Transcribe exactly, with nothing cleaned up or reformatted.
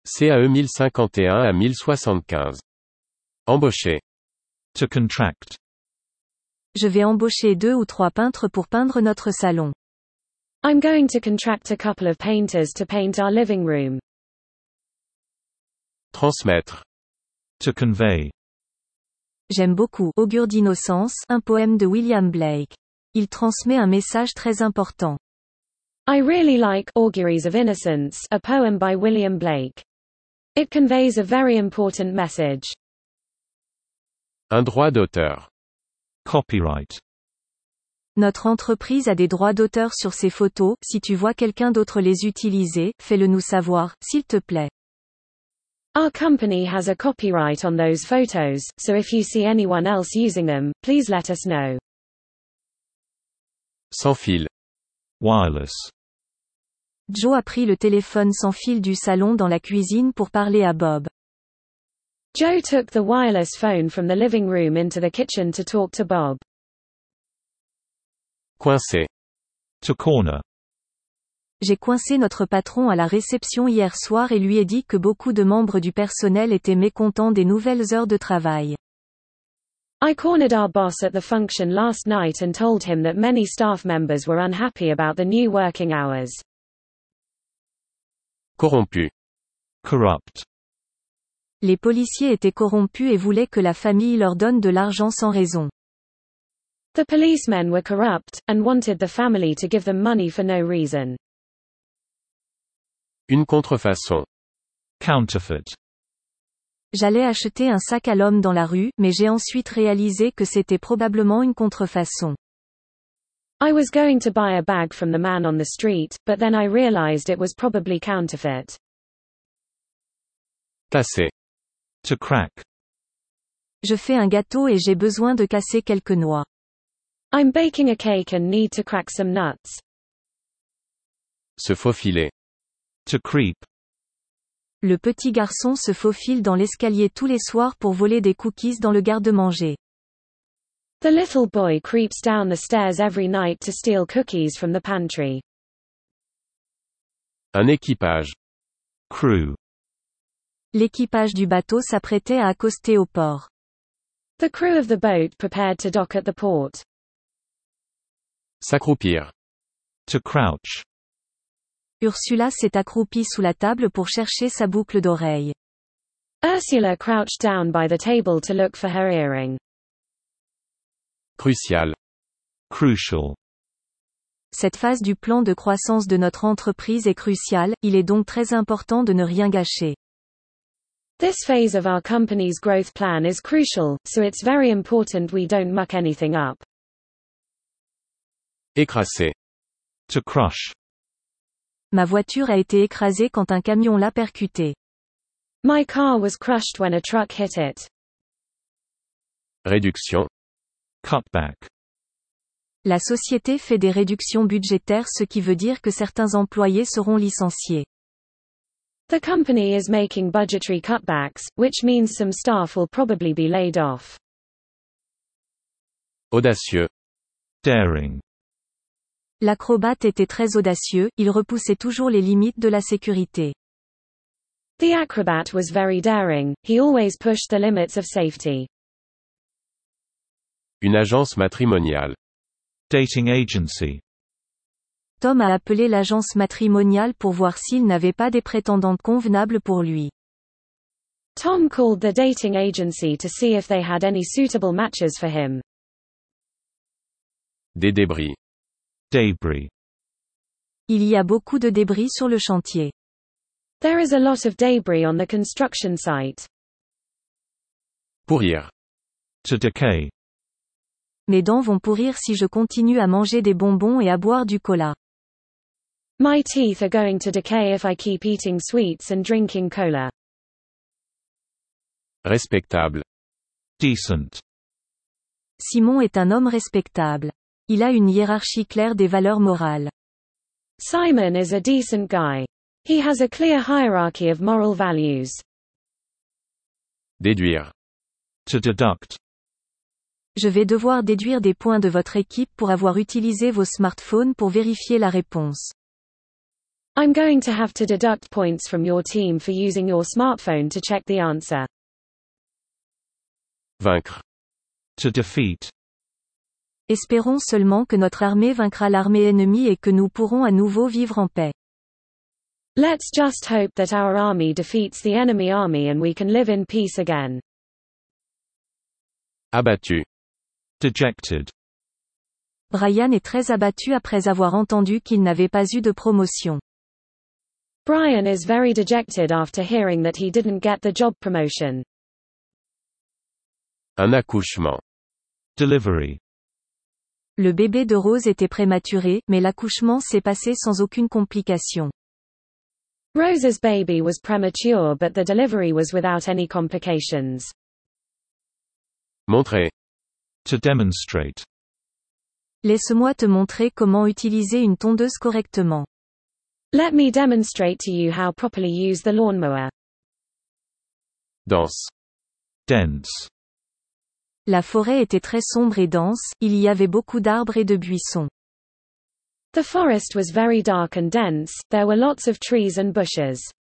C A E mille cinquante et un à mille soixante-quinze. Embaucher. To contract. Je vais embaucher deux ou trois peintres pour peindre notre salon. I'm going to contract a couple of painters to paint our living room. Transmettre. To convey. J'aime beaucoup Augure d'innocence, un poème de William Blake. Il transmet un message très important. I really like Auguries of Innocence, a poem by William Blake. It conveys a very important message. Un droit d'auteur. Copyright. Notre entreprise a des droits d'auteur sur ces photos, si tu vois quelqu'un d'autre les utiliser, fais-le nous savoir, s'il te plaît. Our company has a copyright on those photos, so if you see anyone else using them, please let us know. Sans fil. Wireless. Joe a pris le téléphone sans fil du salon dans la cuisine pour parler à Bob. Joe took the wireless phone from the living room into the kitchen to talk to Bob. Coincer. To corner. J'ai coincé notre patron à la réception hier soir et lui ai dit que beaucoup de membres du personnel étaient mécontents des nouvelles heures de travail. I cornered our boss at the function last night and told him that many staff members were unhappy about the new working hours. Corrompu. Corrupt. Les policiers étaient corrompus et voulaient que la famille leur donne de l'argent sans raison. The policemen were corrupt, and wanted the family to give them money for no reason. Une contrefaçon. Counterfeit. J'allais acheter un sac à l'homme dans la rue, mais j'ai ensuite réalisé que c'était probablement une contrefaçon. I was going to buy a bag from the man on the street, but then I realized it was probably counterfeit. Tasser. To crack. Je fais un gâteau et j'ai besoin de casser quelques noix. I'm baking a cake and need to crack some nuts. Se faufiler. To creep. Le petit garçon se faufile dans l'escalier tous les soirs pour voler des cookies dans le garde-manger. The little boy creeps down the stairs every night to steal cookies from the pantry. Un équipage. Crew. L'équipage du bateau s'apprêtait à accoster au port. The crew of the boat prepared to dock at the port. S'accroupir. To crouch. Ursula s'est accroupie sous la table pour chercher sa boucle d'oreille. Ursula crouched down by the table to look for her earring. Crucial. Crucial. Cette phase du plan de croissance de notre entreprise est cruciale, il est donc très important de ne rien gâcher. This phase of our company's growth plan is crucial, so it's very important we don't muck anything up. Écraser. To crush. Ma voiture a été écrasée quand un camion l'a percutée. My car was crushed when a truck hit it. Réduction. Cutback. La société fait des réductions budgétaires, ce qui veut dire que certains employés seront licenciés. The company is making budgetary cutbacks, which means some staff will probably be laid off. Audacieux. Daring. L'acrobate était très audacieux, il repoussait toujours les limites de la sécurité. The acrobat was very daring, he always pushed the limits of safety. Une agence matrimoniale. Dating agency. Tom a appelé l'agence matrimoniale pour voir s'il n'avait pas des prétendantes convenables pour lui. Tom called the dating agency to see if they had any suitable matches for him. Des débris. Debris. Il y a beaucoup de débris sur le chantier. There is a lot of debris on the construction site. Pourrir. To decay. Mes dents vont pourrir si je continue à manger des bonbons et à boire du cola. My teeth are going to decay if I keep eating sweets and drinking cola. Respectable. Decent. Simon est un homme respectable. Il a une hiérarchie claire des valeurs morales. Simon is a decent guy. He has a clear hierarchy of moral values. Déduire. To deduct. Je vais devoir déduire des points de votre équipe pour avoir utilisé vos smartphones pour vérifier la réponse. I'm going to have to deduct points from your team for using your smartphone to check the answer. Vaincre. To defeat. Espérons seulement que notre armée vaincra l'armée ennemie et que nous pourrons à nouveau vivre en paix. Let's just hope that our army defeats the enemy army and we can live in peace again. Abattu. Dejected. Brian est très abattu après avoir entendu qu'il n'avait pas eu de promotion. Brian is very dejected after hearing that he didn't get the job promotion. Un accouchement. Delivery. Le bébé de Rose était prématuré, mais l'accouchement s'est passé sans aucune complication. Rose's baby was premature but the delivery was without any complications. Montrer. To demonstrate. Laisse-moi te montrer comment utiliser une tondeuse correctement. Let me demonstrate to you how properly use the lawnmower. Dense. Dense. La forêt était très sombre et dense, il y avait beaucoup d'arbres et de buissons. The forest was very dark and dense, there were lots of trees and bushes.